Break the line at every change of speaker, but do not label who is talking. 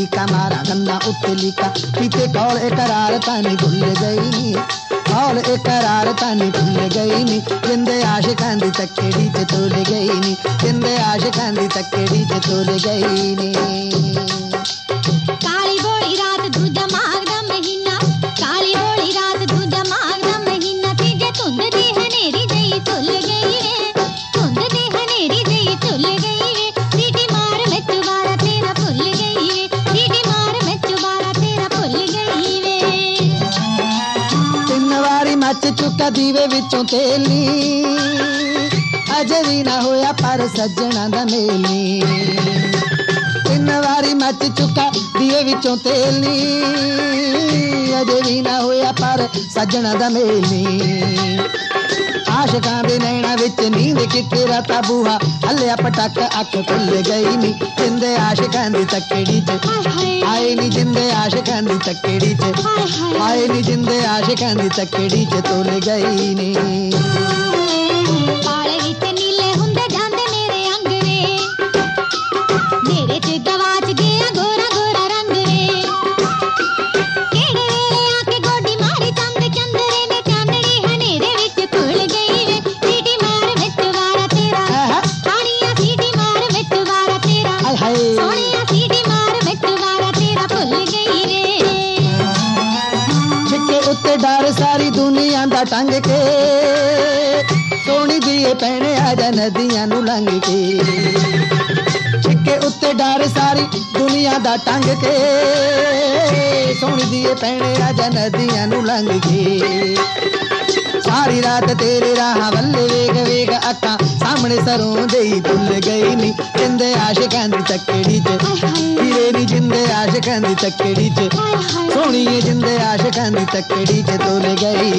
Chica मारा गन्ना उत्ते लीका पीते कौल इकरार तानी भुल गई नी कौल इकरार तानी भुल गई नी जिंदे आशिकां दी तकड़ी च तोल गई नी जिंदे आशिकां दी तकड़ी च तोल गई नी
काली बोली रात दूजा माघ दा महीना काली बोली रात दूजा माघ दा महीना तीजे धुंद दी हनेरी जई झुल गई रे धुंद दी हनेरी जई झुल गई रे सीटी मार मैं चुबारा तेरा भुल गई रे सीटी मार मैं चुबारा तेरा भुल गई रे
तीन वारी मच चुका दीवे विचों तेल नी अजे भी ना होया पर सज्जणा दा मेल नी तीन वारी मच चुका दीवे विचों तेल नी अजे भी ना होया पर सज्जणा दा मेल नी आशिकां दे नैना विच नींद किथे राता बूहा हल्लिया पटक अख खुल गई नी जिंदे आशिकां दी तकड़ी च आए नी जिंदे आशिकां दी तकड़ी च आए नी जिंदे आशिकां दी तकड़ी च तोल गई नी
पाले विच नीले हुंदे जांदे मेरे अंग रे मेरे च गवाच गया गोरा गोरा रंग रे केड़े वेले आके गोडी मारी चंद चंदरे ने चांदनी हनेरे विच खुल गई रे सीटी मार विच वारा तेरा सोनिया सीटी मार विच वारा तेरा सोनिया सीटी मार विच वारा तेरा भुल गई रे
छिके उत्ते डर सारी दुनिया दा टंग के सोनी दिए पैने आजा नदियां नू लंघ के छिके उत्ते डर सारी दुनिया दा टंग के सोनी दिए पैने आजा नदियां नू लंघ के सारी रात तेरे राह वल्ले वेग वेग अक्कां सामने सरों देई भुल गई नी जिंदे आशिकां दी तकड़ी च हीरे नी जिंदे आशिकां दी तकड़ी च सोनिए जिंदे आशिकां दी तकड़ी च तोल गई